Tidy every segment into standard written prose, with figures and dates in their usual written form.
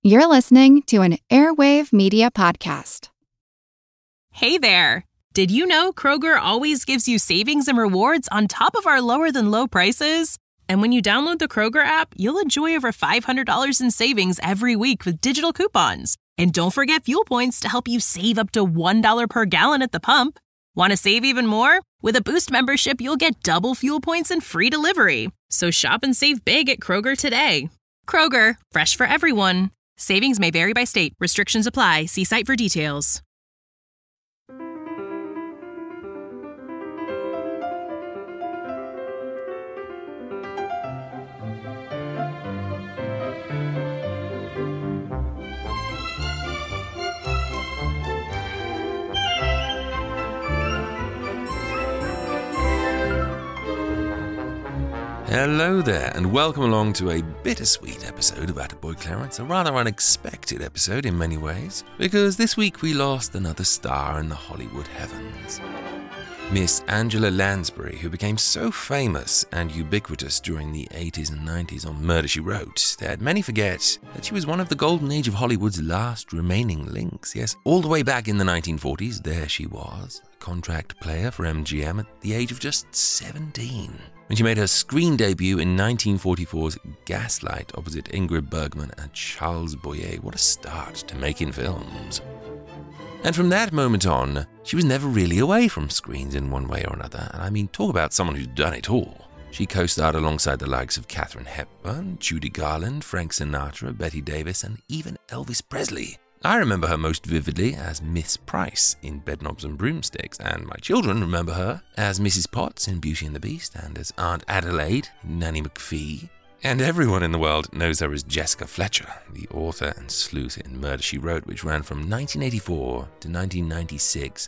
You're listening to an Airwave Media Podcast. Hey there! Did you know Kroger always gives you savings and rewards on top of our lower-than-low prices? And when you download the Kroger app, you'll enjoy over $500 in savings every week with digital coupons. And don't forget fuel points to help you save up to $1 per gallon at the pump. Want to save even more? With a Boost membership, you'll get double fuel points and free delivery. So shop and save big at Kroger today. Kroger, fresh for everyone. Savings may vary by state. Restrictions apply. See site for details. Hello there, and welcome along to a bittersweet episode of Attaboy Clarence, a rather unexpected episode in many ways, because this week we lost another star in the Hollywood heavens. Miss Angela Lansbury, who became so famous and ubiquitous during the 80s and 90s on Murder, She Wrote, that many forget that she was one of the golden age of Hollywood's last remaining links. Yes, all the way back in the 1940s, there she was, a contract player for MGM at the age of just 17. When she made her screen debut in 1944's Gaslight opposite Ingrid Bergman and Charles Boyer. What a start to making films. And from that moment on, she was never really away from screens in one way or another. And I mean, talk about someone who's done it all. She co-starred alongside the likes of Katharine Hepburn, Judy Garland, Frank Sinatra, Bette Davis, and even Elvis Presley. I remember her most vividly as Miss Price in Bedknobs and Broomsticks, and my children remember her as Mrs. Potts in Beauty and the Beast, and as Aunt Adelaide in Nanny McPhee. And everyone in the world knows her as Jessica Fletcher, the author and sleuth in Murder, She Wrote, which ran from 1984 to 1996,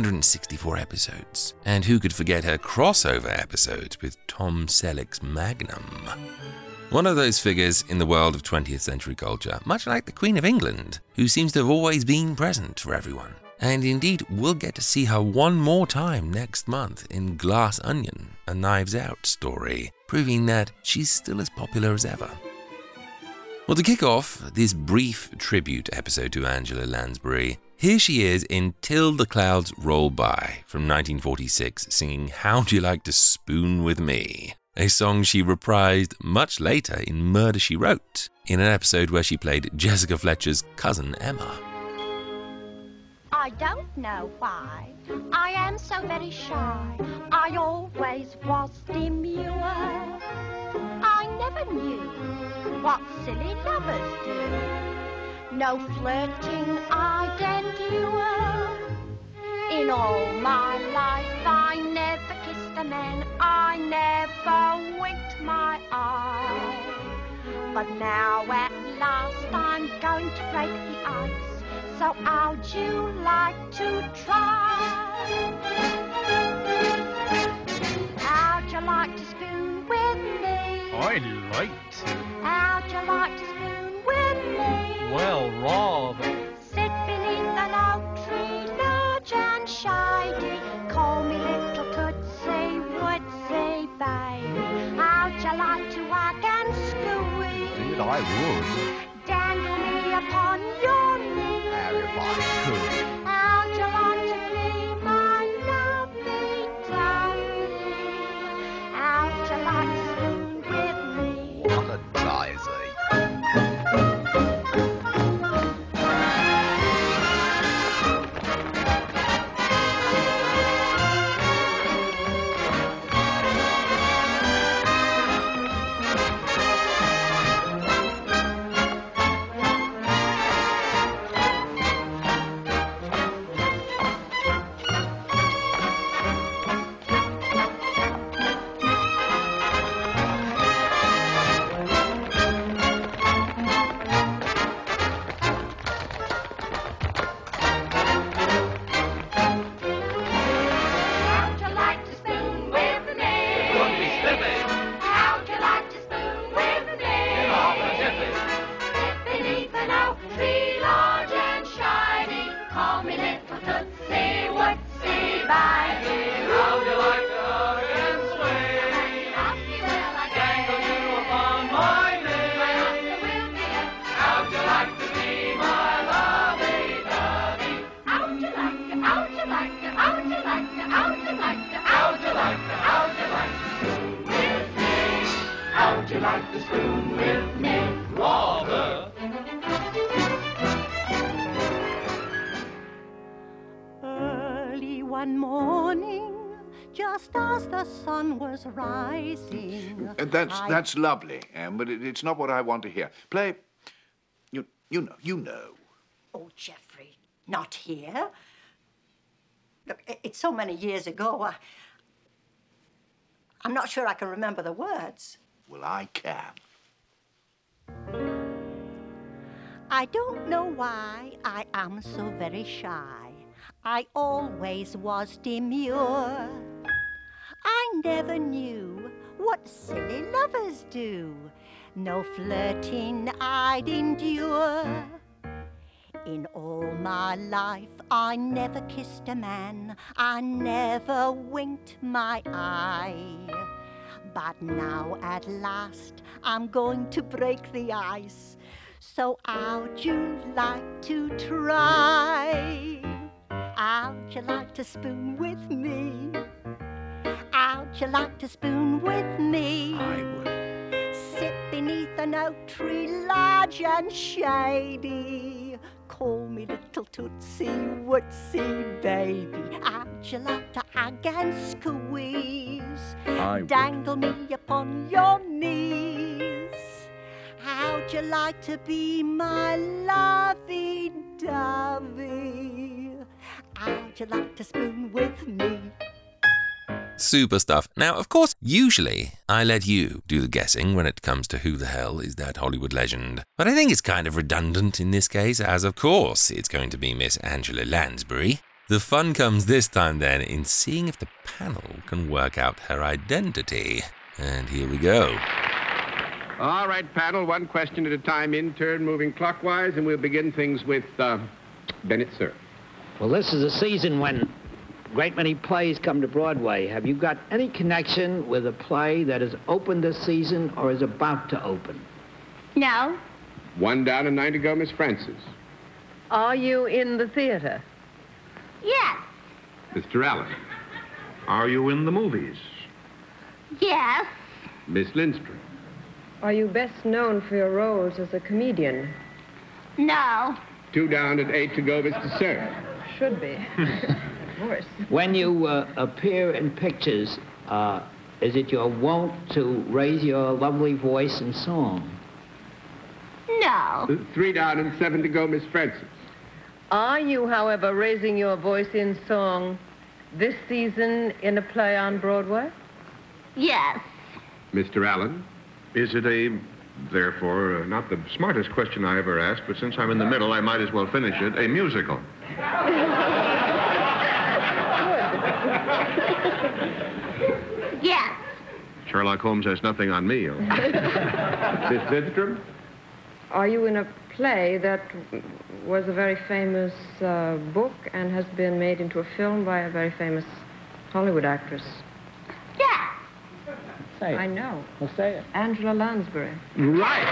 264 episodes. And who could forget her crossover episodes with Tom Selleck's Magnum? One of those figures in the world of 20th century culture, much like the Queen of England, who seems to have always been present for everyone. And indeed, we'll get to see her one more time next month in Glass Onion, a Knives Out story, proving that she's still as popular as ever. Well, to kick off this brief tribute episode to Angela Lansbury, here she is in Till the Clouds Roll By from 1946, singing How'd You Like to Spoon With Me? A song she reprised much later in Murder, She Wrote, in an episode where she played Jessica Fletcher's cousin Emma. I don't know why I am so very shy. I always was demure. I never knew what silly lovers do. No flirting I'd endure. In all my life I never kissed a man, I never winked my eye. But now at last I'm going to break the ice, so how'd you like to try? How'd you like to spoon with me? I'd like to. How'd you like to spoon with me? Well, rather. Sit beneath an oak tree, large and shady. Call me little Tootsie Woodsy baby. How'd you like to whack and squeeze? Indeed, I would. Dangle me upon your knee. How if I could. How'd you like to be my lovely darling? How'd you like to spoon with me? What a daisy. just as the sun was rising. That's lovely, Anne, but it's not what I want to hear. Play, you know. Oh, Geoffrey, not here. Look, it's so many years ago, I'm not sure I can remember the words. Well, I can. I don't know why I am so very shy. I always was demure. I never knew what silly lovers do. No flirting I'd endure. In all my life I never kissed a man. I never winked my eye. But now at last I'm going to break the ice. So how'd you like to try? How'd you like to spoon with me? How'd you like to spoon with me? I would. Sit beneath an oak tree large and shady. Call me little Tootsie Wootsy baby. How'd you like to hug and squeeze? I would. Dangle me upon your knees. How'd you like to be my lovey-dovey? How'd you like to spoon with me? Super stuff. Now, of course, usually I let you do the guessing when it comes to who the hell is that Hollywood legend. But I think it's kind of redundant in this case, as of course it's going to be Miss Angela Lansbury. The fun comes this time then in seeing if the panel can work out her identity. And here we go. All right, panel, one question at a time, in turn, moving clockwise, and we'll begin things with Bennett, sir. Well, this is a season when a great many plays come to Broadway. Have you got any connection with a play that has opened this season or is about to open? No. One down and 9 to go, Miss Francis. Are you in the theater? Yes. Mr. Allen. Are you in the movies? Yes. Miss Lindstrom. Are you best known for your roles as a comedian? No. 2 down and 8 to go, Mr. Sir. Should be. Of course. When you appear in pictures, is it your wont to raise your lovely voice in song? No. 3 down and 7 to go, Miss Francis. Are you, however, raising your voice in song this season in a play on Broadway? Yes. Mr. Allen. Is it therefore, not the smartest question I ever asked, but since I'm in the middle, I might as well finish it, a musical? Yes. Sherlock Holmes has nothing on me. Miss Lindstrom. Are you in a play that was a very famous book and has been made into a film by a very famous Hollywood actress? Yes. Say it. I know. Well, say it. Angela Lansbury. Right.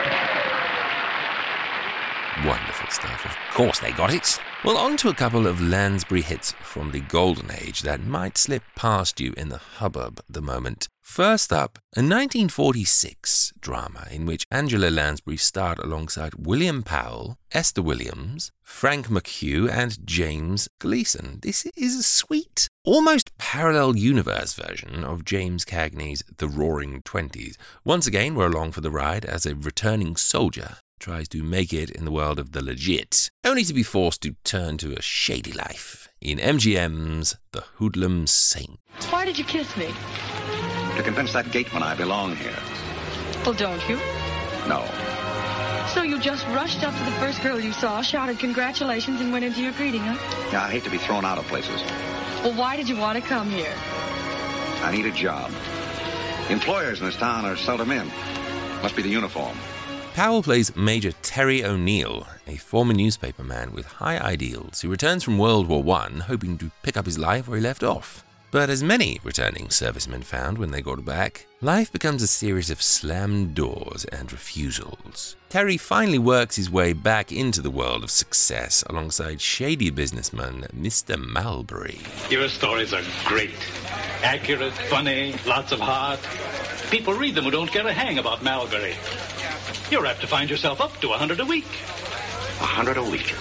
Wonderful stuff. Of course they got it. Well, on to a couple of Lansbury hits from the golden age that might slip past you in the hubbub at the moment. First up, a 1946 drama in which Angela Lansbury starred alongside William Powell, Esther Williams, Frank McHugh, and James Gleason. This is a sweet, almost parallel universe version of James Cagney's The Roaring Twenties. Once again, we're along for the ride as a returning soldier tries to make it in the world of the legit, only to be forced to turn to a shady life in MGM's The Hoodlum Saint. Why did you kiss me? To convince that gateman I belong here. Well, don't you? No. So you just rushed up to the first girl you saw, shouted congratulations, and went into your greeting, huh? Yeah, I hate to be thrown out of places. Well, why did you want to come here? I need a job. Employers in this town are seldom in. Must be the uniform. Powell plays Major Terry O'Neill, a former newspaperman with high ideals who returns from World War I hoping to pick up his life where he left off. But as many returning servicemen found when they got back, life becomes a series of slammed doors and refusals. Terry finally works his way back into the world of success alongside shady businessman Mr. Malbury. Your stories are great. Accurate, funny, lots of heart. People read them who don't care a hang about Malbury. You're apt to find yourself up to 100 a week. 100 a week.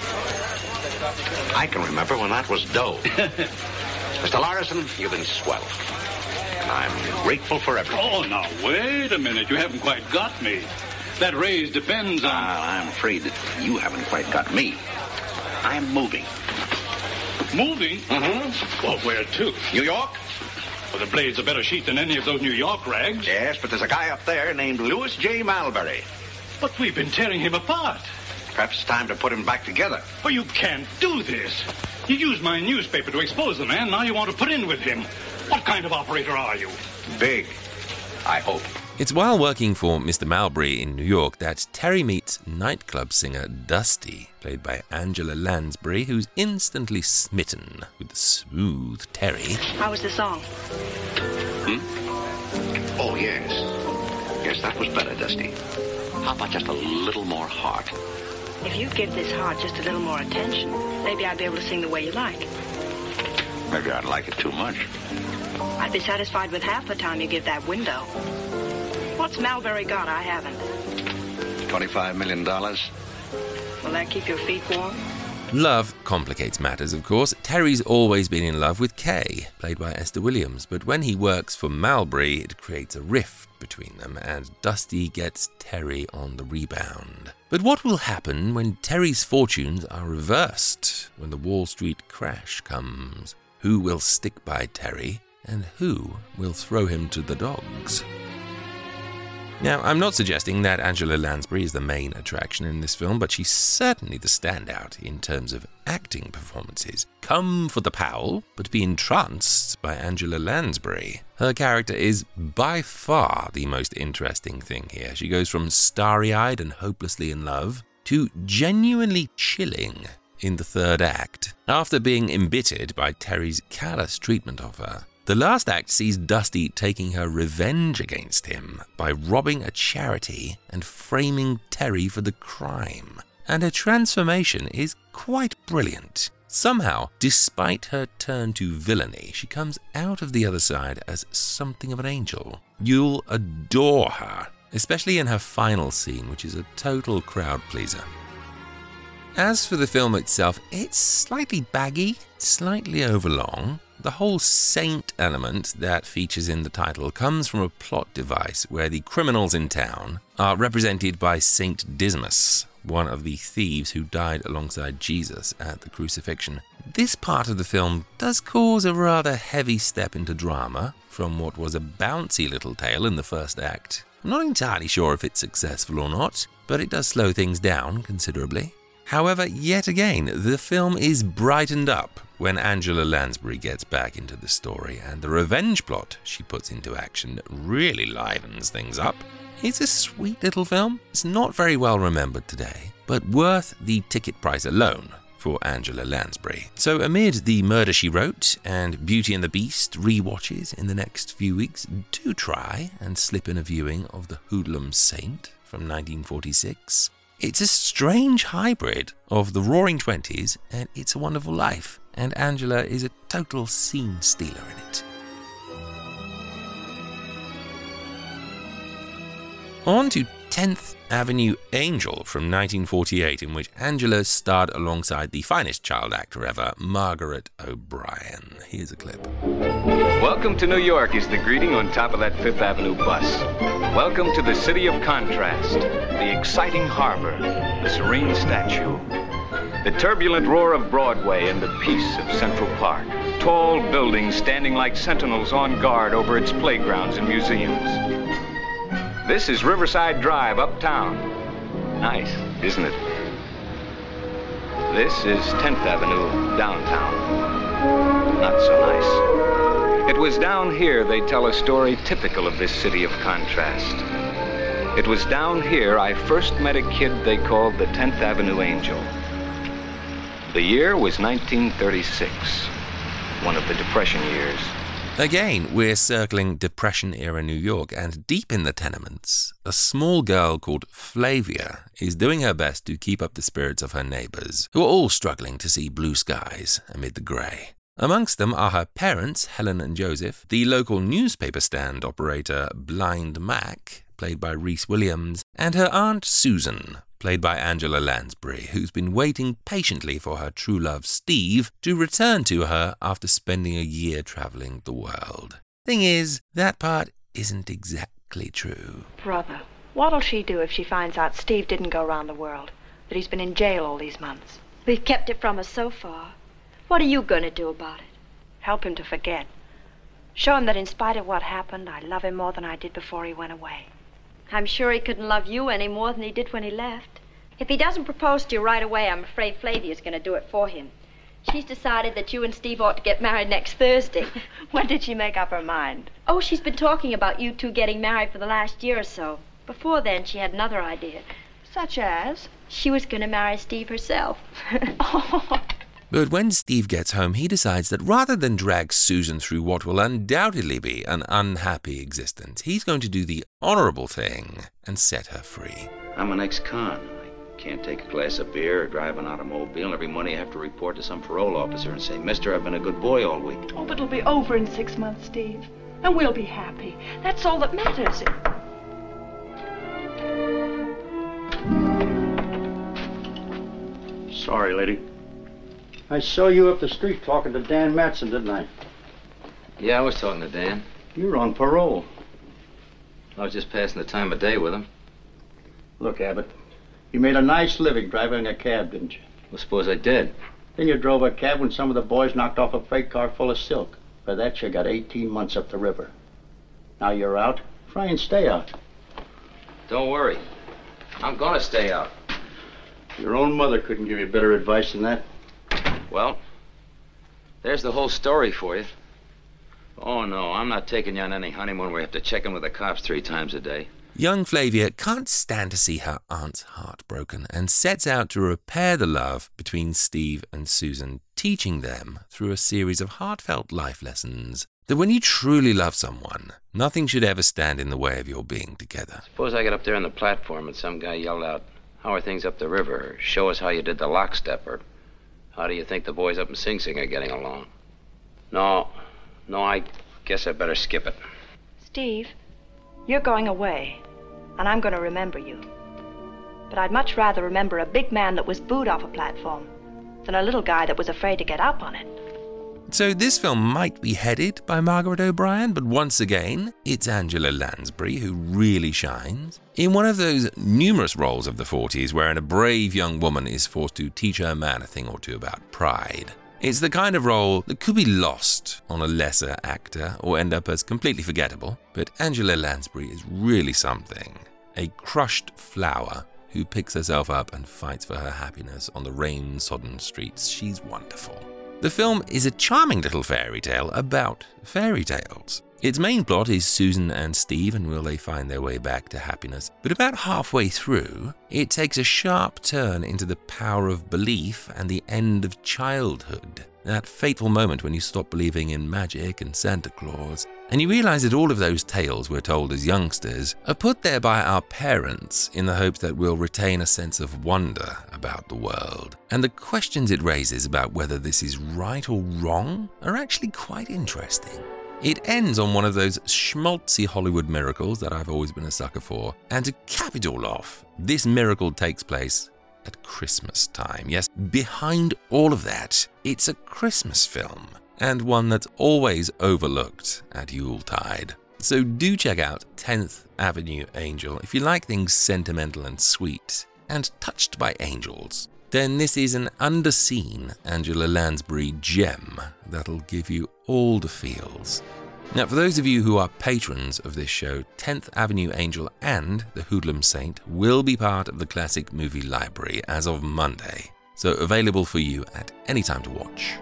I can remember when that was dough. Mr. Larson, you've been swell. I'm grateful for everything. Oh, now, wait a minute. You haven't quite got me. That raise depends on... I'm afraid that you haven't quite got me. I'm moving. Moving? Mm-hmm. Well, where to? New York? Well, the blade's a better sheet than any of those New York rags. Yes, but there's a guy up there named Louis J. Malbury. But we've been tearing him apart. Perhaps it's time to put him back together. Oh, you can't do this. You used my newspaper to expose the man. Now you want to put in with him. What kind of operator are you? Big, I hope. It's while working for Mr. Malbury in New York that Terry meets nightclub singer Dusty, played by Angela Lansbury, who's instantly smitten with the smooth Terry. How was the song? Oh, yes. Yes, that was better, Dusty. How about just a little more heart? If you give this heart just a little more attention, maybe I'd be able to sing the way you like. Maybe I'd like it too much. I'd be satisfied with half the time you give that window. What's Malbury got I haven't? $25 million. Will that keep your feet warm? Love complicates matters, of course. Terry's always been in love with Kay, played by Esther Williams, but when he works for Malbury, it creates a rift between them, and Dusty gets Terry on the rebound. But what will happen when Terry's fortunes are reversed, when the Wall Street crash comes? Who will stick by Terry, and who will throw him to the dogs? Now, I'm not suggesting that Angela Lansbury is the main attraction in this film, but she's certainly the standout in terms of acting performances. Come for the Powell, but be entranced by Angela Lansbury. Her character is by far the most interesting thing here. She goes from starry-eyed and hopelessly in love to genuinely chilling in the third act, after being embittered by Terry's callous treatment of her. The last act sees Dusty taking her revenge against him by robbing a charity and framing Terry for the crime. And her transformation is quite brilliant. Somehow, despite her turn to villainy, she comes out of the other side as something of an angel. You'll adore her, especially in her final scene, which is a total crowd pleaser. As for the film itself, it's slightly baggy, slightly overlong. The whole saint element that features in the title comes from a plot device where the criminals in town are represented by Saint Dismas, one of the thieves who died alongside Jesus at the crucifixion. This part of the film does cause a rather heavy step into drama from what was a bouncy little tale in the first act. I'm not entirely sure if it's successful or not, but it does slow things down considerably. However, yet again, the film is brightened up when Angela Lansbury gets back into the story, and the revenge plot she puts into action really livens things up. It's a sweet little film. It's not very well remembered today, but worth the ticket price alone for Angela Lansbury. So amid the Murder, She Wrote and Beauty and the Beast rewatches in the next few weeks, do try and slip in a viewing of The Hoodlum Saint from 1946. It's a strange hybrid of the Roaring Twenties and It's a Wonderful Life, and Angela is a total scene stealer in it. On to 10th Avenue Angel from 1948, in which Angela starred alongside the finest child actor ever, Margaret O'Brien. Here's a clip. Welcome to New York is the greeting on top of that Fifth Avenue bus. Welcome to the city of contrast, the exciting harbor, the serene statue, the turbulent roar of Broadway and the peace of Central Park. Tall buildings standing like sentinels on guard over its playgrounds and museums. This is Riverside Drive uptown. Nice, isn't it? This is 10th Avenue downtown. Not so nice. It was down here they tell a story typical of this city of contrast. It was down here I first met a kid they called the 10th Avenue Angel. The year was 1936, one of the Depression years. Again, we're circling Depression-era New York, and deep in the tenements, a small girl called Flavia is doing her best to keep up the spirits of her neighbors, who are all struggling to see blue skies amid the grey. Amongst them are her parents, Helen and Joseph, the local newspaper stand operator, Blind Mac, played by Rhys Williams, and her aunt Susan, played by Angela Lansbury, who's been waiting patiently for her true love, Steve, to return to her after spending a year travelling the world. Thing is, that part isn't exactly true. Brother, what'll she do if she finds out Steve didn't go around the world? That he's been in jail all these months? We've kept it from us so far. What are you going to do about it? Help him to forget. Show him that in spite of what happened, I love him more than I did before he went away. I'm sure he couldn't love you any more than he did when he left. If he doesn't propose to you right away, I'm afraid Flavia's going to do it for him. She's decided that you and Steve ought to get married next Thursday. When did she make up her mind? Oh, she's been talking about you two getting married for the last year or so. Before then, she had another idea. Such as? She was going to marry Steve herself. But when Steve gets home, he decides that rather than drag Susan through what will undoubtedly be an unhappy existence, he's going to do the honorable thing and set her free. I'm an ex-con. I can't take a glass of beer or drive an automobile, and every Monday I have to report to some parole officer and say, Mister, I've been a good boy all week. Oh, but it'll be over in 6 months, Steve. And we'll be happy. That's all that matters. Sorry, lady. I saw you up the street talking to Dan Matson, didn't I? Yeah, I was talking to Dan. You were on parole. I was just passing the time of day with him. Look, Abbott, you made a nice living driving a cab, didn't you? Well, suppose I did. Then you drove a cab when some of the boys knocked off a freight car full of silk. For that, you got 18 months up the river. Now you're out. Try and stay out. Don't worry. I'm gonna stay out. Your own mother couldn't give you better advice than that. Well, there's the whole story for you. Oh, no, I'm not taking you on any honeymoon where you have to check in with the cops 3 times a day. Young Flavia can't stand to see her aunt's heart broken and sets out to repair the love between Steve and Susan, teaching them through a series of heartfelt life lessons that when you truly love someone, nothing should ever stand in the way of your being together. Suppose I get up there on the platform and some guy yelled out, "How are things up the river?" Or, "Show us how you did the lockstep," or, "How do you think the boys up in Sing Sing are getting along?" No, I guess I better skip it. Steve, you're going away, and I'm going to remember you. But I'd much rather remember a big man that was booed off a platform than a little guy that was afraid to get up on it. So this film might be headed by Margaret O'Brien, but once again, it's Angela Lansbury who really shines. In one of those numerous roles of the 40s wherein a brave young woman is forced to teach her man a thing or two about pride. It's the kind of role that could be lost on a lesser actor or end up as completely forgettable, but Angela Lansbury is really something. A crushed flower who picks herself up and fights for her happiness on the rain-sodden streets. She's wonderful. The film is a charming little fairy tale about fairy tales. Its main plot is Susan and Steve and will they find their way back to happiness. But about halfway through, it takes a sharp turn into the power of belief and the end of childhood. That fateful moment when you stop believing in magic and Santa Claus, and you realize that all of those tales we're told as youngsters are put there by our parents in the hopes that we'll retain a sense of wonder about the world. And the questions it raises about whether this is right or wrong are actually quite interesting. It ends on one of those schmaltzy Hollywood miracles that I've always been a sucker for. And to cap it all off, this miracle takes place at Christmas time. Yes, behind all of that, it's a Christmas film, and one that's always overlooked at Yuletide. So do check out 10th Avenue Angel if you like things sentimental and sweet, and touched by angels. Then this is an underseen Angela Lansbury gem that'll give you all the feels. Now, for those of you who are patrons of this show, 10th Avenue Angel and The Hoodlum Saint will be part of the Classic Movie Library as of Monday, so available for you at any time to watch.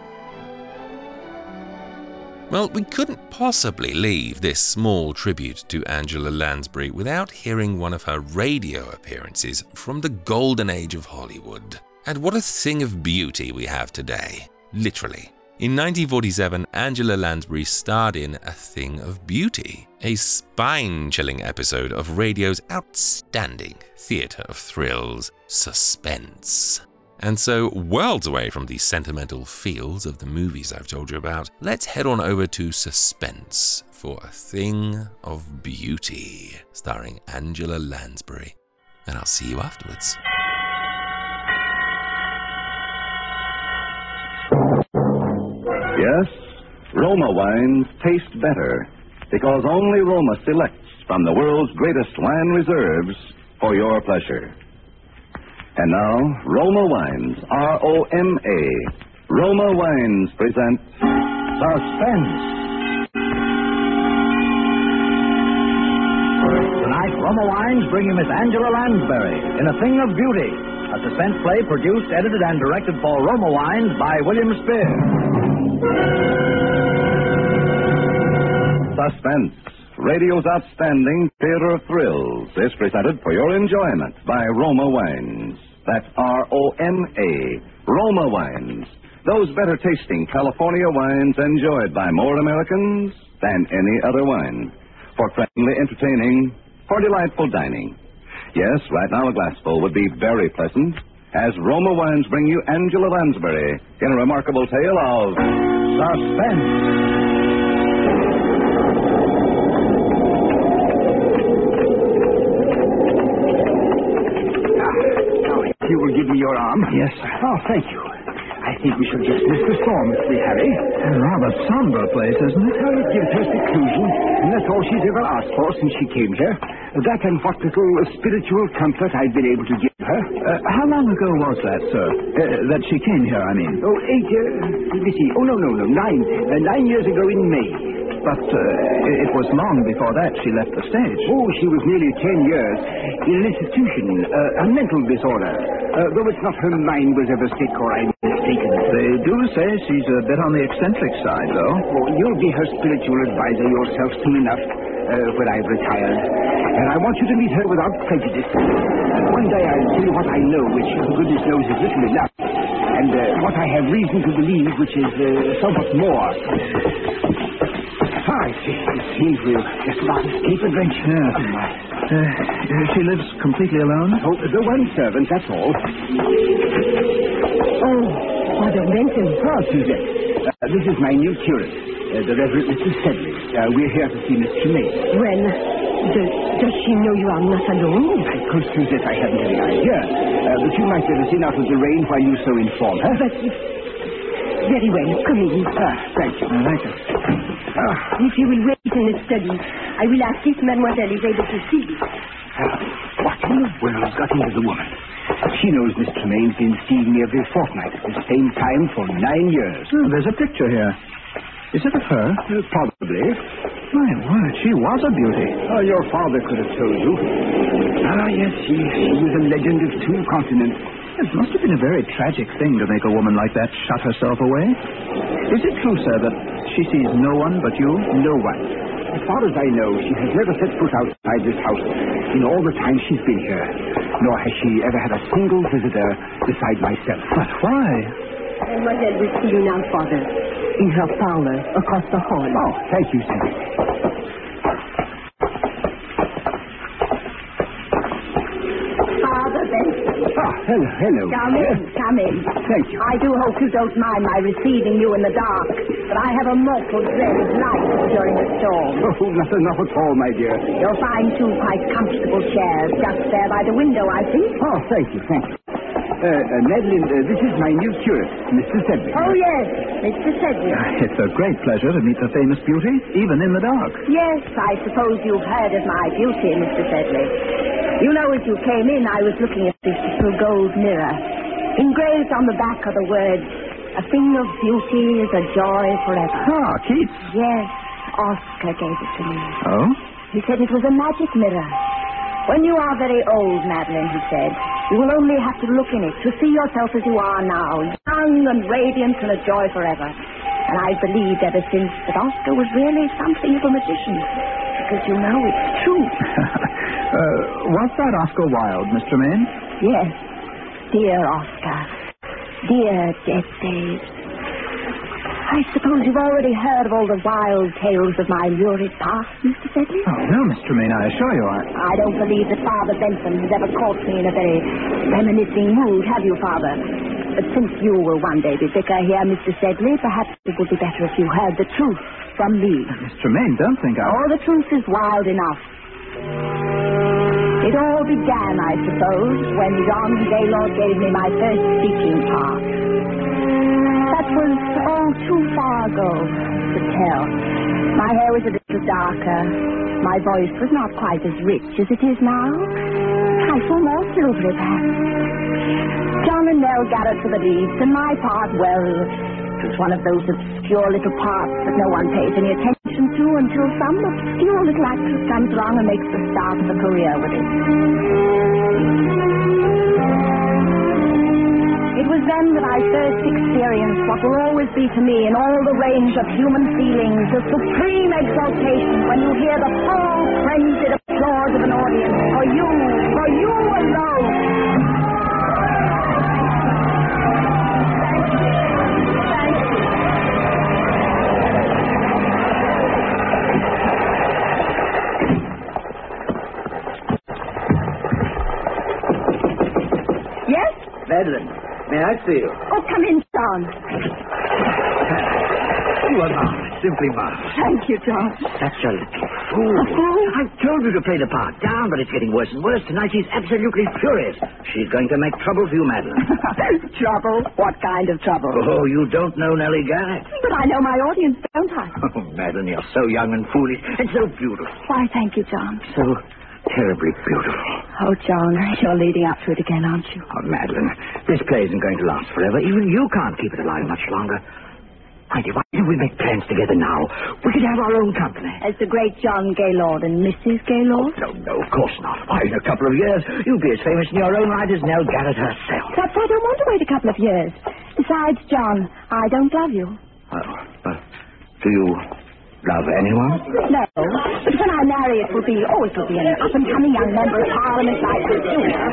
Well, we couldn't possibly leave this small tribute to Angela Lansbury without hearing one of her radio appearances from the golden age of Hollywood. And what a thing of beauty we have today, literally. In 1947, Angela Lansbury starred in A Thing of Beauty, a spine-chilling episode of radio's outstanding theatre of thrills, Suspense. And so, worlds away from the sentimental feels of the movies I've told you about, let's head on over to Suspense for A Thing of Beauty, starring Angela Lansbury. And I'll see you afterwards. Yes, Roma wines taste better because only Roma selects from the world's greatest wine reserves for your pleasure. And now, Roma Wines, R-O-M-A. Roma Wines present Suspense. Tonight, Roma Wines bring you Miss Angela Lansbury in A Thing of Beauty, a suspense play produced, edited, and directed for Roma Wines by William Spear. Suspense, radio's outstanding theater of thrills, is presented for your enjoyment by Roma Wines. That's R-O-M-A, Roma Wines. Those better-tasting California wines enjoyed by more Americans than any other wine. For friendly entertaining, for delightful dining. Yes, right now a glassful would be very pleasant, as Roma Wines bring you Angela Lansbury in a remarkable tale of suspense. You will give me your arm? Yes. Oh, thank you. I think we should just miss the storm if we hurry. A rather somber place, isn't it? Well, it gives her seclusion, and that's all she's ever asked for since she came here. That and what little spiritual comfort I've been able to give her. How long ago was that, sir? That she came here, I mean. Oh, 8 let me see. Oh, no, 9. 9 years ago in May. But it was long before that she left the stage. Oh, she was nearly 10 years in an institution, a mental disorder. Though it's not her mind was ever sick or I'm mistaken. They do say she's a bit on the eccentric side, though. Oh, you'll be her spiritual advisor yourself soon enough when I've retired. And I want you to meet her without prejudice. One day I'll tell you what I know, which goodness knows is little enough. And what I have reason to believe, which is somewhat more. I see. It seems we'll just about escape adventure. She lives completely alone? Oh, the one servant, that's all. Oh, Father Benton. Ah, Suzette. This is my new curate, the Reverend Mr. Sedley. We're here to see Miss Tremaine. Well, does she know you are not alone? I could, Suzette, I haven't any idea. But you might let us in out of the rain while you so inform her. But very well, come in. Thank you. Thank you. If you will wait in the study, I will ask if Mademoiselle is able to see you. What in the world's got into the woman? She knows Miss Tremaine's been seeing me every fortnight at the same time for 9 years. Oh, there's a picture here. Is it of her? Probably. My word, she was a beauty. Oh, your father could have told you. Ah, yes, she was a legend of 2 continents. It must have been a very tragic thing to make a woman like that shut herself away. Is it true, sir, that she sees no one but you? No one. As far as I know, she has never set foot outside this house in all the time she's been here. Nor has she ever had a single visitor beside myself. But why? Mademoiselle will see you now, Father. In her parlor, across the hall. Oh, thank you, Sally. Father Benson. Ah, hello. Come in. Thank you. I do hope you don't mind my receiving you in the dark, but I have a mortal dread of light during the storm. Oh, nothing at all, my dear. You'll find 2 quite comfortable chairs just there by the window, I think. Oh, thank you. Madeline, this is my new curate, Mr. Sedley. Oh, yes, Mr. Sedley. It's a great pleasure to meet the famous beauty, even in the dark. Yes, I suppose you've heard of my beauty, Mr. Sedley. You know, as you came in, I was looking at this little gold mirror. Engraved on the back are the words, "A thing of beauty is a joy forever." Ah, Keats. Yes, Oscar gave it to me. Oh? He said it was a magic mirror. When you are very old, Madeline, he said, you will only have to look in it to see yourself as you are now, young and radiant and a joy forever. And I believed ever since that Oscar was really something of a magician. Because, you know, it's true. Was that Oscar Wilde, Miss Tremaine? Yes. Dear Oscar. Dear dead days. I suppose you've already heard of all the wild tales of my lurid past, Mr. Sedley? Oh, no, Miss Tremaine, I assure you I don't believe that Father Benson has ever caught me in a very reminiscing mood, have you, Father? But since you will one day be vicar here, Mr. Sedley, perhaps it would be better if you heard the truth from me. Miss Tremaine, don't think Oh, the truth is wild enough. It all began, I suppose, when John Gaylord gave me my first speaking part. That was, too far ago to tell. My hair was a little darker. My voice was not quite as rich as it is now. I feel more silvery, perhaps. John and Nell Garrett for the leads, and my part, well, it was one of those obscure little parts that no one pays any attention to until some obscure little actress comes along and makes the start of a career with it. It was then that I first experienced what will always be to me in all the range of human feelings, a supreme exaltation when you hear the full frenzied applause of an audience for you alone. Yes? Madeline, may I see you? Oh, come in, John. You are marvelous, simply marvelous. Thank you, John. Such a little fool. A fool? I told you to play the part down, but it's getting worse and worse. Tonight she's absolutely furious. She's going to make trouble for you, Madeline. Trouble? What kind of trouble? Oh, you don't know Nellie Garrett. But I know my audience, don't I? Oh, Madeline, you're so young and foolish and so beautiful. Why, thank you, John. So terribly beautiful. Oh, John, you're leading up to it again, aren't you? Oh, Madeline, this play isn't going to last forever. Even you can't keep it alive much longer. Heidi, why don't we make plans together now? We could have our own company. As the great John Gaylord and Mrs. Gaylord? Oh, no, of course not. Why, in a couple of years, you'll be as famous in your own right as Nell Garrett herself. But I don't want to wait a couple of years. Besides, John, I don't love you. Oh, but do you love anyone? No, but when I marry, it will be an up-and-coming young member of Parliament like you.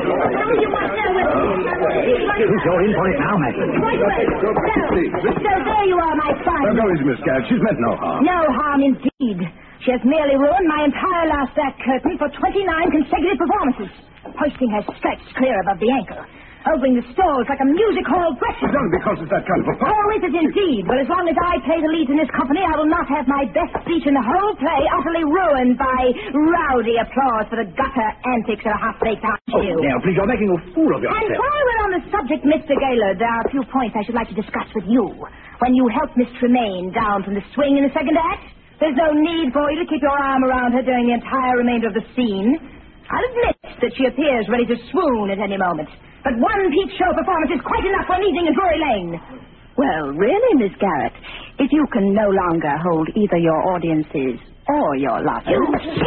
You're in for it now, Madeline. So there you are, my son. No, Miss Garrett. She's meant no harm. No harm indeed. She has merely ruined my entire last act curtain for 29 consecutive performances, hoisting her skirts clear above the ankle, opening the stalls like a music hall dressing. No, because it's that kind of a part. Oh, is it indeed? But as long as I play the lead in this company, I will not have my best speech in the whole play utterly ruined by rowdy applause for the gutter antics of a half-baked archduke. Oh, now, please, you're making a fool of yourself. And while we're on the subject, Mr. Gaylord, there are a few points I should like to discuss with you. When you help Miss Tremaine down from the swing in the second act, there's no need for you to keep your arm around her during the entire remainder of the scene. I'll admit that she appears ready to swoon at any moment. But one peep show performance is quite enough for an evening in Drury Lane. Well, really, Miss Garrett, if you can no longer hold either your audiences or your lovers...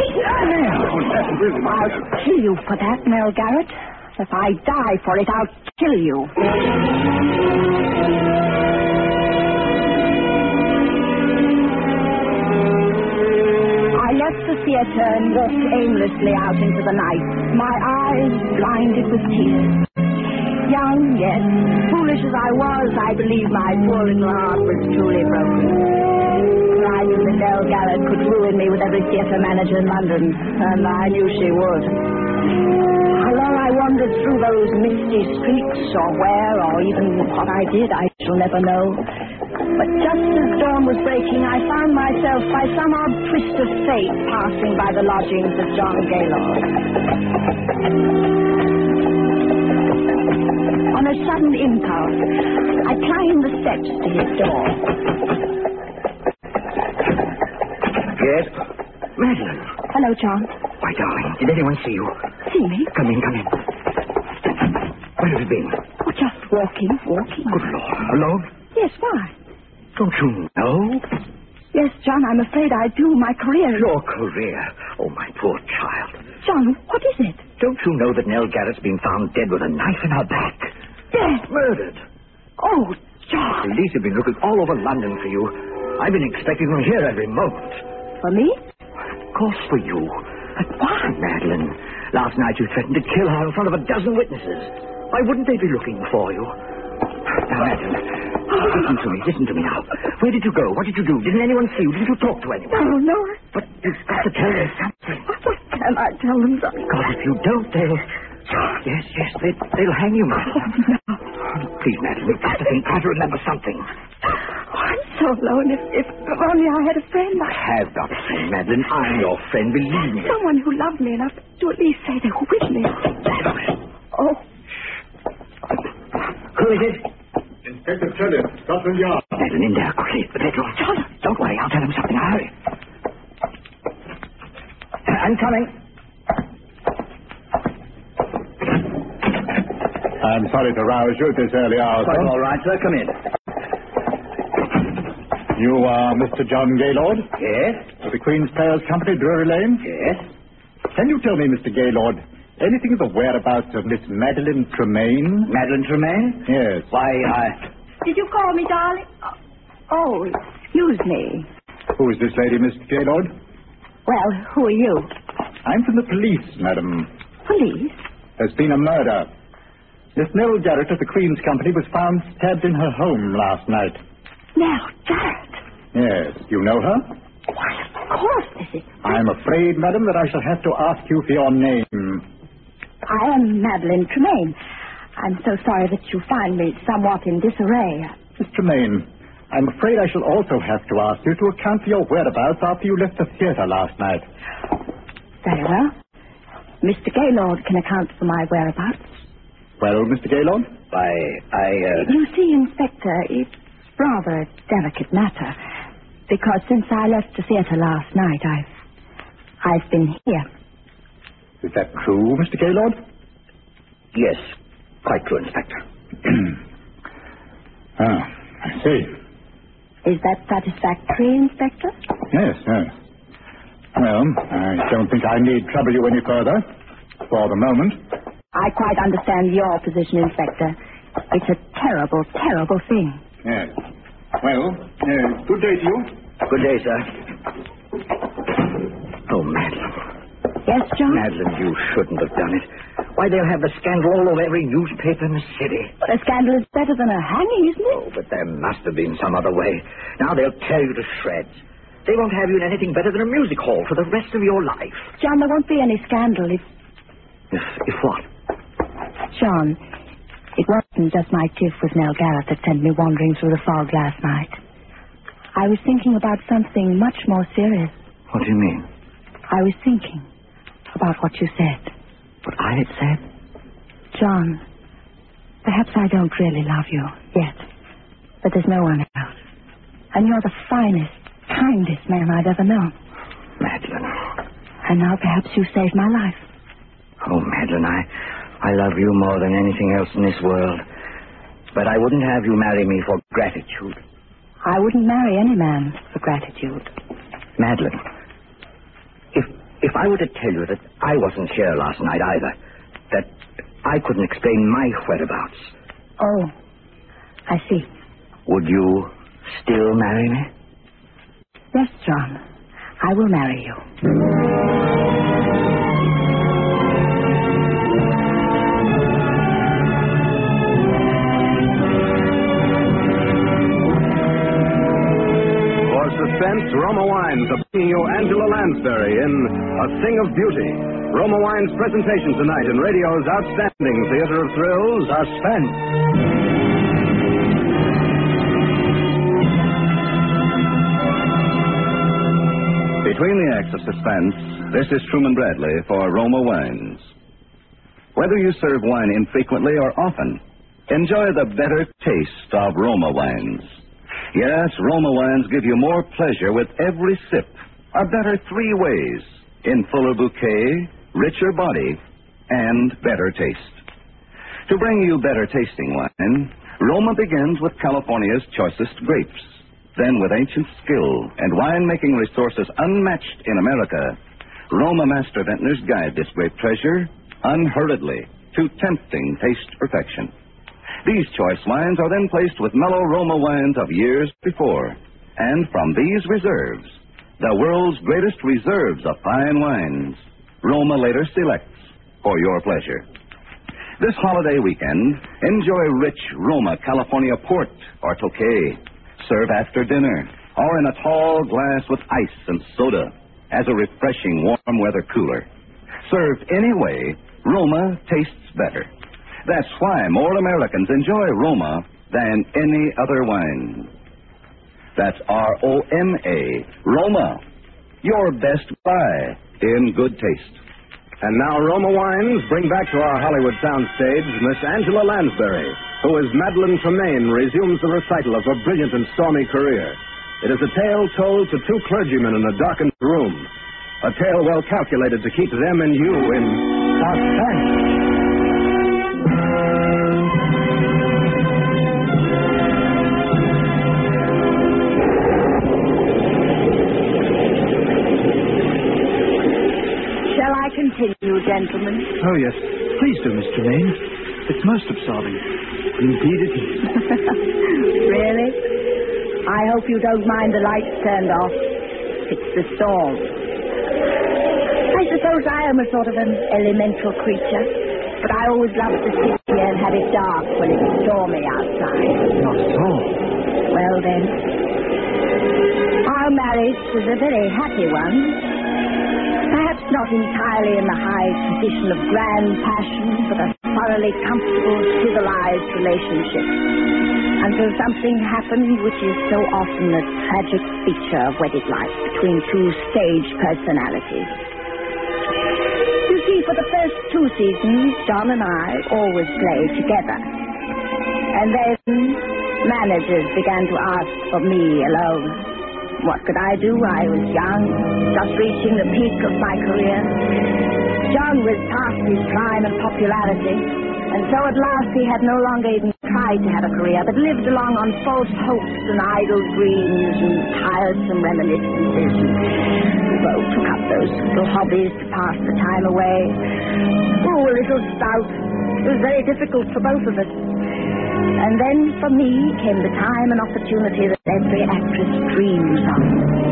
I'll kill you for that, Nell Garrett. If I die for it, I'll kill you. I left the theater and walked aimlessly out into the night, my eyes blinded with tears. Young, yes, foolish as I was, I believe my poor little heart was truly broken. I knew that Nell Garrett could ruin me with every theater manager in London, and I knew she would. How long I wandered through those misty streets, or where, or even what I did, I shall never know. But just as dawn was breaking, I found myself, by some odd twist of fate, passing by the lodgings of John Gaylord. On a sudden impulse, I climbed the steps to his door. Yes? Madeline. Hello, John. My darling, did anyone see you? See me? Come in. Where have you been? Oh, just walking. Good Lord. Alone? Yes, why? Don't you know? Yes, John, I'm afraid I do. My career... Your career? Oh, my poor child. John, what is it? Don't you know that Nell Garrett's been found dead with a knife in her back? Dead? Murdered. Oh, John. The police have been looking all over London for you. I've been expecting them here every moment. For me? Of course for you. But why, Madeline? Last night you threatened to kill her in front of a dozen witnesses. Why wouldn't they be looking for you? Now, Madeline, listen to me now. Where did you go? What did you do? Didn't anyone see you? Didn't you talk to anyone? No. But you've got to tell me something. What can I tell them something? Because if you don't, they'll... Yes, they'll hang you, Madeline. No. Please, Madeline, you've got to think. Try to remember something. I'm so alone. If only I had a friend. I have got a friend, Madeline. I'm your friend, believe me. Someone who loved me enough to at least say they were with me. Oh. Who is it? Inspector Sheriff, Scotland Yard. Madeline, in there, quickly, the bedroom. John! Don't worry, I'll tell him something. Hurry. I'm coming. I'm sorry to rouse you at this early hour, sir. All right, sir, come in. You are Mr. John Gaylord? Yes. Of the Queen's Players Company, Drury Lane? Yes. Can you tell me, Mr. Gaylord, anything of the whereabouts of Miss Madeline Tremaine? Madeline Tremaine? Yes. Why, Did you call me, darling? Oh, excuse me. Who is this lady, Mr. Gaylord? Well, who are you? I'm from the police, madam. Police? There's been a murder. Miss Nell Jarrett of the Queen's Company was found stabbed in her home last night. Nell Jarrett? Yes. You know her? Why, of course, Missy. I'm afraid, madam, that I shall have to ask you for your name. I am Madeline Tremaine. I'm so sorry that you find me somewhat in disarray. Miss Tremaine, I'm afraid I shall also have to ask you to account for your whereabouts after you left the theater last night. Very well. Mr. Gaylord can account for my whereabouts. Well, Mr. Gaylord? You see, Inspector, it's rather a delicate matter. Because since I left the theater last night, I've been here. Is that true, Mr. Gaylord? Yes, quite true, Inspector. I see. Is that satisfactory, Inspector? Yes. Well, I don't think I need trouble you any further, for the moment. I quite understand your position, Inspector. It's a terrible, terrible thing. Yes. Well, good day to you. Good day, sir. Oh, Madeline. Yes, John? Madeline, you shouldn't have done it. Why, they'll have the scandal all over every newspaper in the city. But a scandal is better than a hanging, isn't it? Oh, but there must have been some other way. Now they'll tear you to shreds. They won't have you in anything better than a music hall for the rest of your life. John, there won't be any scandal if what? John, it wasn't just my tiff with Nell Garrett that sent me wandering through the fog last night. I was thinking about something much more serious. What do you mean? I was thinking about what you said. What I had said? John, perhaps I don't really love you yet, but there's no one else. And you're the finest, kindest man I've ever known. Madeline. And now perhaps you saved my life. Oh, Madeline, I love you more than anything else in this world. But I wouldn't have you marry me for gratitude. I wouldn't marry any man for gratitude. Madeline, if I were to tell you that I wasn't here last night either, that I couldn't explain my whereabouts. Oh, I see. Would you still marry me? Yes, John. I will marry you. Suspense, Roma Wines are bringing you Angela Lansbury in A Thing of Beauty. Roma Wines' presentation tonight in radio's outstanding theater of thrills, Suspense. Between the acts of Suspense, this is Truman Bradley for Roma Wines. Whether you serve wine infrequently or often, enjoy the better taste of Roma Wines. Yes, Roma Wines give you more pleasure with every sip. A better 3 ways: in fuller bouquet, richer body, and better taste. To bring you better tasting wine, Roma begins with California's choicest grapes. Then, with ancient skill and wine-making resources unmatched in America, Roma master vintners guide this grape treasure unhurriedly to tempting taste perfection. These choice wines are then placed with mellow Roma wines of years before. And from these reserves, the world's greatest reserves of fine wines, Roma later selects for your pleasure. This holiday weekend, enjoy rich Roma California Port or Tokay. Serve after dinner or in a tall glass with ice and soda as a refreshing warm weather cooler. Served any way, Roma tastes better. That's why more Americans enjoy Roma than any other wine. That's R-O-M-A, Roma, your best buy in good taste. And now Roma Wines bring back to our Hollywood soundstage Miss Angela Lansbury who as Madeline Tremaine resumes the recital of her brilliant and stormy career. It is a tale told to two clergymen in a darkened room. A tale well calculated to keep them and you in suspense. Shall I continue, gentlemen? Oh, yes. Please do, Miss Tremaine. It's most absorbing. Indeed it is. Really? I hope you don't mind the lights turned off. It's the storm. I suppose I am a sort of an elemental creature, but I always love to sit here and have it dark when it's stormy outside. Not at all. Well, then, our marriage was a very happy one. Perhaps not entirely in the high position of grand passion, but a thoroughly comfortable, civilized relationship. Until something happened which is so often a tragic feature of wedded life between two stage personalities. You see, for the first 2 seasons, John and I always played together. And then managers began to ask for me alone. What could I do? I was young, just reaching the peak of my career. John was past his prime and popularity, and so at last he had no longer even tried to have a career, but lived along on false hopes and idle dreams and tiresome reminiscences. We both took up those little hobbies to pass the time away. Oh, a little stout. It was very difficult for both of us. And then, for me, came the time and opportunity that every actress dreams of.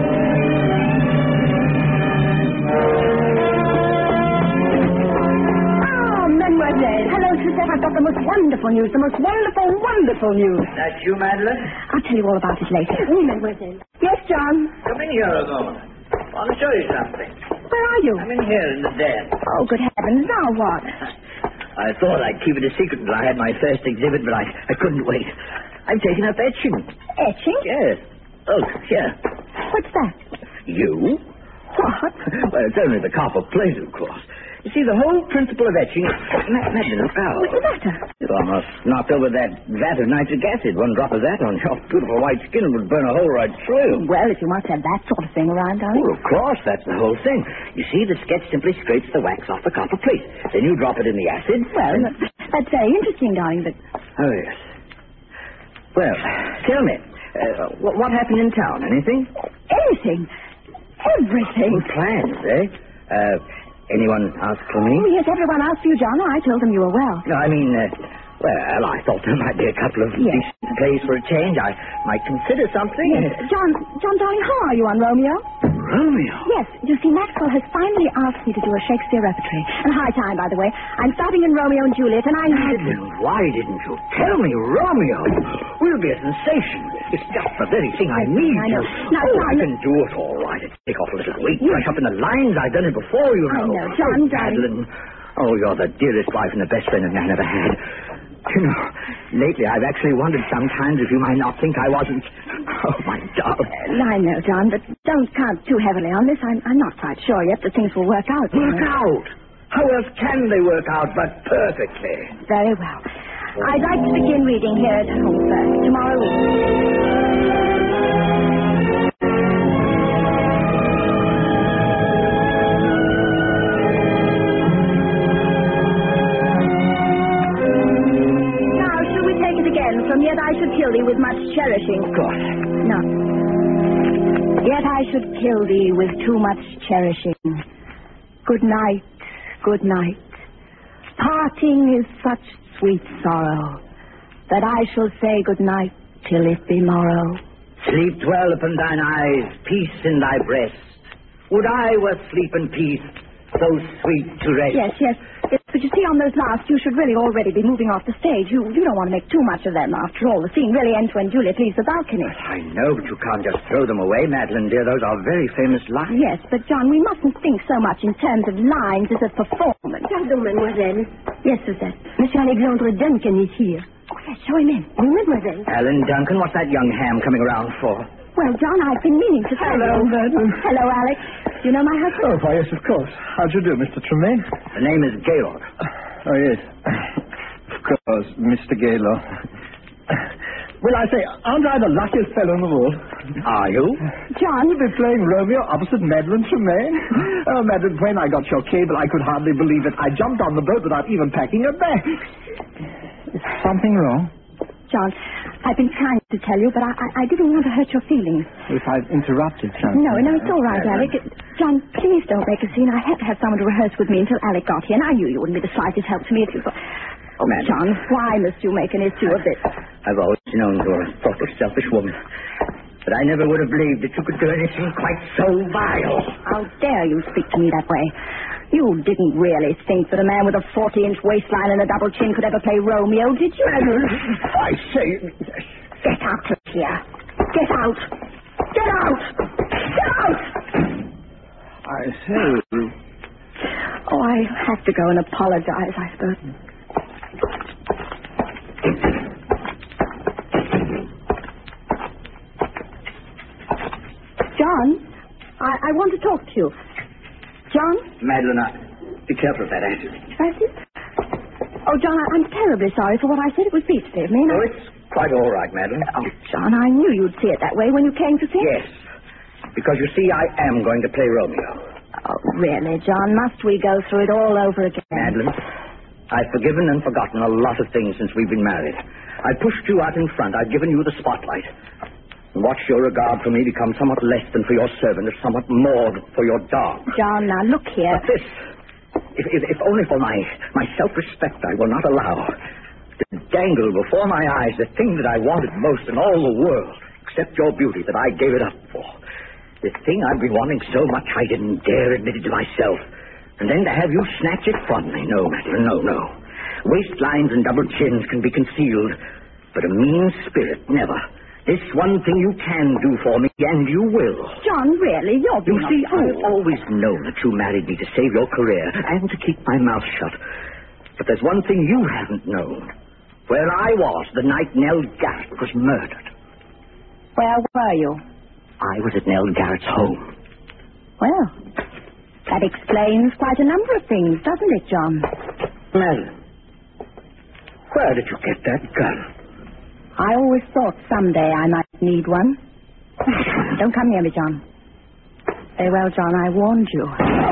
Oh, Mademoiselle. Hello, Suzette. I've got the most wonderful news. The most wonderful, wonderful news. That's you, Madeline? I'll tell you all about it later. Oui, Mademoiselle. Yes, John? Come in here a moment. I want to show you something. Where are you? I'm in here in the den. Oh, good heavens. Now what? I thought I'd keep it a secret until I had my first exhibit, but I couldn't wait. I've taken up etching. Etching? Yes. Oh, here. What's that? You? What? Well, it's only the copper plate, of course. You see, the whole principle of etching is... Madeline, What's the matter? You almost knocked over that vat of nitric acid. One drop of that on your beautiful white skin would burn a hole right through. Well, if you must have that sort of thing around, darling. Well, of course, that's the whole thing. You see, the sketch simply scrapes the wax off the copper plate. Then you drop it in the acid. Well, that's very interesting, darling, but... Oh, yes. Well, tell me, what happened in town? Anything? Anything. Everything. Well, plans, eh? Anyone ask for me? Oh, yes, everyone asked you, John. I told them you were well. No, I mean, well, I thought there might be a couple of decent plays for a change. I might consider something. Yes. John, darling, how are you on Romeo? Romeo? Yes. You see, Maxwell has finally asked me to do a Shakespeare repertory. And high time, by the way. I'm starting in Romeo and Juliet, and I had... Why didn't you tell me, Romeo? We'll be a sensation. It's just the very thing I need. I know. Now, I can do it all right. It'll take off a little weight. Brush up in the lines. I've done it before, you know. I know, John, darling. Madeline. Oh, you're the dearest wife and the best friend a man ever had. You know, lately I've actually wondered sometimes if you might not think I wasn't... Oh, my darling. I know, John, but don't count too heavily on this. I'm not quite sure yet that things will work out. Work out? How else can they work out but perfectly? Very well. I'd like to begin reading here at home first, tomorrow evening. From yet I should kill thee with much cherishing. Of course. No. Yet I should kill thee with too much cherishing. Good night, good night. Parting is such sweet sorrow that I shall say good night till it be morrow. Sleep dwell upon thine eyes, peace in thy breast. Would I were sleep and peace, so sweet to rest. Yes, yes. But you see, on those last, you should really already be moving off the stage. You don't want to make too much of them. After all, the scene really ends when Juliet leaves the balcony. I know, but you can't just throw them away, Madeline, dear. Those are very famous lines. Yes, but, John, we mustn't think so much in terms of lines as a performance. Pardon, mademoiselle. Yes, Suzette. Monsieur Alexandre Duncan is here. Oh, yes, show him in. Oui, mademoiselle. Alan Duncan, what's that young ham coming around for? Well, John, I've been meaning to say... Hello, Madeline. Hello, Alex. You know my husband? Oh, why, yes, of course. How'd you do, Mr. Tremaine? The name is Gaylord. Oh, yes. Of course, Mr. Gaylor. Well, I say, aren't I the luckiest fellow in the world? Are you? John, you've been playing Romeo opposite Madeline Tremaine. Oh, Madeline, when I got your cable, I could hardly believe it. I jumped on the boat without even packing a bag. Is something wrong? John, I've been trying to tell you, but I didn't want to hurt your feelings. If I've interrupted something... No, it's all right, Alec. John, please don't make a scene. I had to have someone to rehearse with me until Alec got here, and I knew you wouldn't be the slightest help to me if you... Oh, John, why must you make an issue of this? I've always known you were a thoughtless, selfish woman. But I never would have believed that you could do anything quite so vile. How dare you speak to me that way? You didn't really think that a man with a 40-inch waistline and a double chin could ever play Romeo, did you? I say... Get out of here. Get out. Get out. Get out. I say... Oh, I have to go and apologize, I suppose. John, I want to talk to you. John? Madeline, be careful of that attitude. Attitude? Oh, John, I'm terribly sorry for what I said. It was beastly of me. Oh, it's quite all right, Madeline. Oh, John, I knew you'd see it that way when you came to see it. Yes, because you see, I am going to play Romeo. Oh, really, John? Must we go through it all over again? Madeline, I've forgiven and forgotten a lot of things since we've been married. I pushed you out in front. I've given you the spotlight. And watched your regard for me become somewhat less than for your servant, or somewhat more for your dog. John, now look here. But this, if only for my self-respect, I will not allow to dangle before my eyes the thing that I wanted most in all the world, except your beauty, that I gave it up for. The thing I've been wanting so much I didn't dare admit it to myself. And then to have you snatch it from me. No, Madeline, no. Waistlines and double chins can be concealed, but a mean spirit, never. This one thing you can do for me, and you will. John, really, you're being... You see, I've always known that you married me to save your career and to keep my mouth shut. But there's one thing you haven't known. Where I was the night Nell Garrett was murdered. Where were you? I was at Nell Garrett's home. Well, that explains quite a number of things, doesn't it, John? Madeline, where did you get that gun? I always thought someday I might need one. Don't come near me, John. Very well, John, I warned you.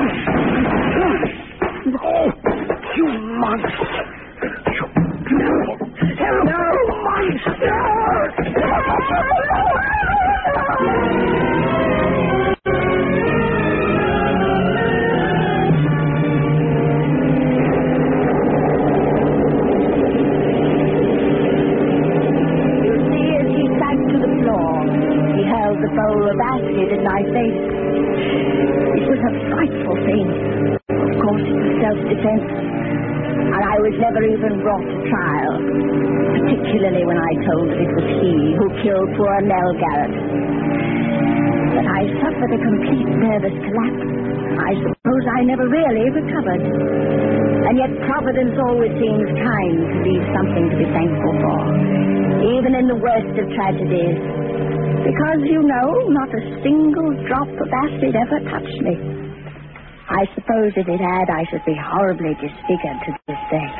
Oh, you monster! You terrible monster! The bowl of acid in my face. It was a frightful thing. Of course, it was self-defense. And I was never even brought to trial. Particularly when I told that it was he who killed poor Nell Garrett. But I suffered a complete nervous collapse. I suppose I never really recovered. And yet Providence always seems kind to leave something to be thankful for. Even in the worst of tragedies. Because, you know, not a single drop of acid ever touched me. I suppose if it had, I should be horribly disfigured to this day.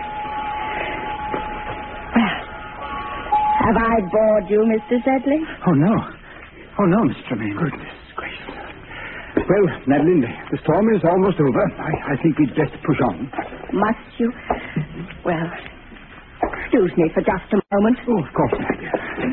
Well, have I bored you, Mr. Sedley? Oh, no, Miss Tremaine. Goodness gracious. Well, Madeline, the storm is almost over. I think we'd best push on. Must you? Well, excuse me for just a moment. Oh, of course, Maggie.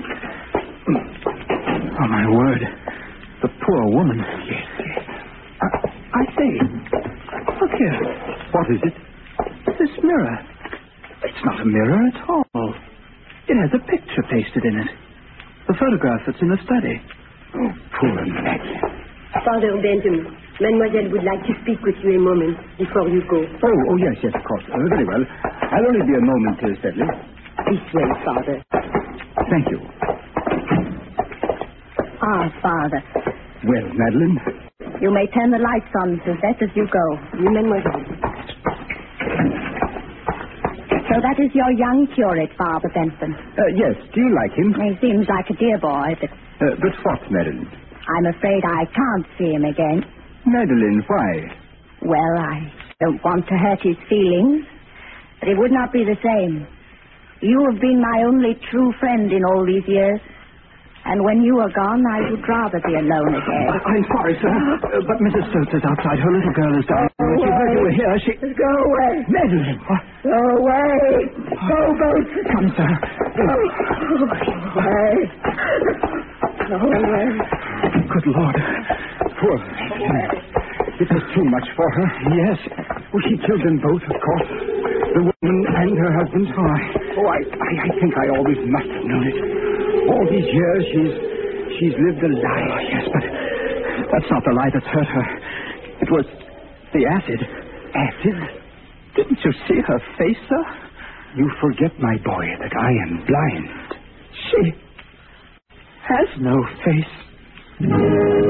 Oh, my word. The poor woman. Yes. I say, look here. What is it? This mirror. It's not a mirror at all. It has a picture pasted in it. The photograph that's in the study. Oh, poor Maggie. Father Benjamin, Mademoiselle would like to speak with you a moment before you go. Oh, yes, of course. Very well. I'll only be a moment, Sedley. This way, Father. Thank you. Ah, Father. Well, Madeline? You may turn the lights on, Suzette, as you go. Mademoiselle. So that is your young curate, Father Benson? Yes. Do you like him? He seems like a dear boy, but... But what, Madeline? I'm afraid I can't see him again. Madeline, why? Well, I don't want to hurt his feelings, but it would not be the same. You have been my only true friend in all these years. And when you are gone, I would rather be alone again. I'm sorry, sir, but Mrs. Stokes is outside. Her little girl is down. She heard you were here. She... Go away. Madeline. Go away. Go, both. Come, sir. Go away. Go away. Good Lord. Poor Madeline. It was too much for her. Yes. Well, she killed them both, of course. The woman and her husband. Oh, I think I always must have known it. All these years, she's lived a lie. Oh, yes, but that's not the lie that's hurt her. It was the acid. Acid? Didn't you see her face, sir? You forget, my boy, that I am blind. She has no face.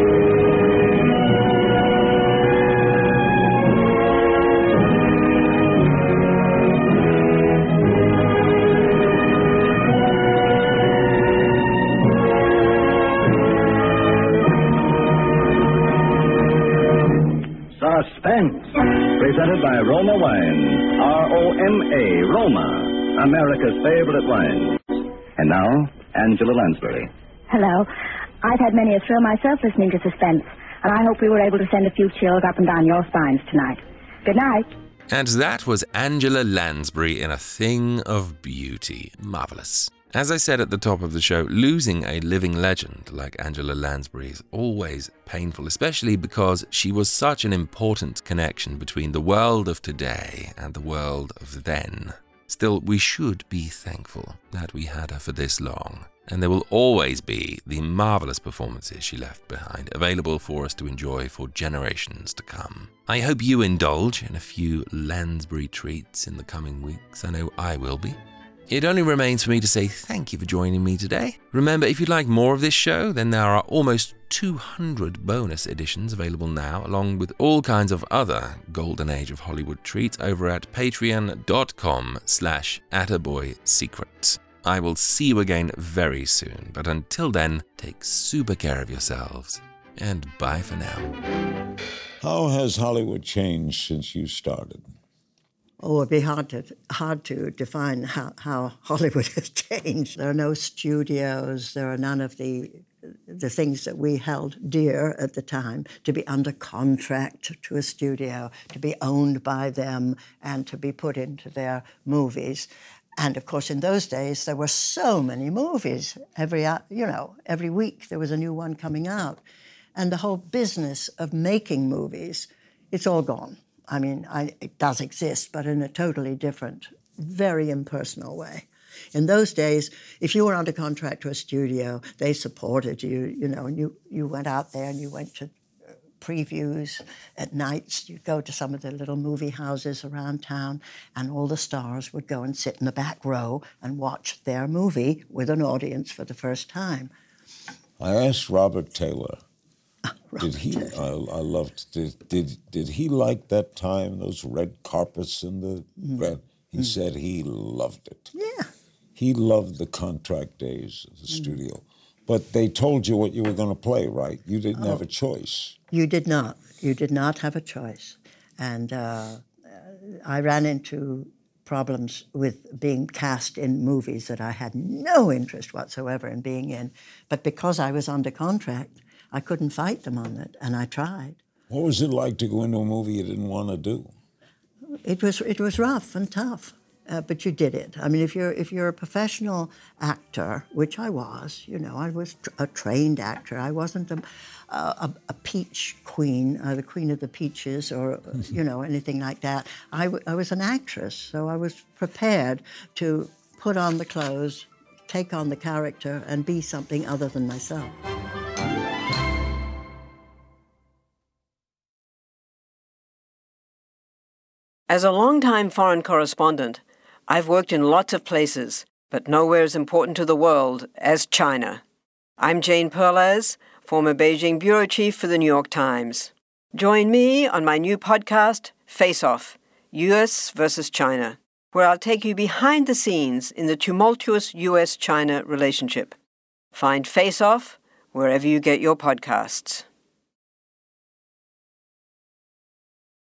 Suspense, presented by Roma Wines. R-O-M-A, Roma, America's favorite wine. And now, Angela Lansbury. Hello. I've had many a thrill myself listening to Suspense, and I hope we were able to send a few chills up and down your spines tonight. Good night. And that was Angela Lansbury in A Thing of Beauty. Marvelous. As I said at the top of the show, losing a living legend like Angela Lansbury is always painful, especially because she was such an important connection between the world of today and the world of then. Still, we should be thankful that we had her for this long, and there will always be the marvelous performances she left behind, available for us to enjoy for generations to come. I hope you indulge in a few Lansbury treats in the coming weeks. I know I will be. It only remains for me to say thank you for joining me today. Remember, if you'd like more of this show, then there are almost 200 bonus editions available now, along with all kinds of other Golden Age of Hollywood treats over at patreon.com/attaboysecrets. I will see you again very soon, but until then, take super care of yourselves, and bye for now. How has Hollywood changed since you started? Oh, it'd be hard to define how Hollywood has changed. There are no studios. There are none of the things that we held dear at the time, to be under contract to a studio, to be owned by them, and to be put into their movies. And, of course, in those days, there were so many movies. Every week there was a new one coming out. And the whole business of making movies, it's all gone. I mean, it does exist, but in a totally different, very impersonal way. In those days, if you were under contract to a studio, they supported you, and you went out there and you went to previews at nights. You'd go to some of the little movie houses around town, and all the stars would go and sit in the back row and watch their movie with an audience for the first time. I asked Robert Taylor. Did he? I loved. Did he like that time? Those red carpets and the red. He said he loved it. Yeah. He loved the contract days of the studio. But they told you what you were going to play, right? You didn't have a choice. You did not. You did not have a choice. And I ran into problems with being cast in movies that I had no interest whatsoever in being in. But because I was under contract, I couldn't fight them on it, and I tried. What was it like to go into a movie you didn't want to do? It was rough and tough, but you did it. I mean, if you're a professional actor, which I was, I was a trained actor. I wasn't a peach queen, the queen of the peaches, or anything like that. I was an actress, so I was prepared to put on the clothes, take on the character, and be something other than myself. As a long-time foreign correspondent, I've worked in lots of places, but nowhere as important to the world as China. I'm Jane Perlez, former Beijing bureau chief for the New York Times. Join me on my new podcast, Face Off, U.S. versus China, where I'll take you behind the scenes in the tumultuous U.S.-China relationship. Find Face Off wherever you get your podcasts.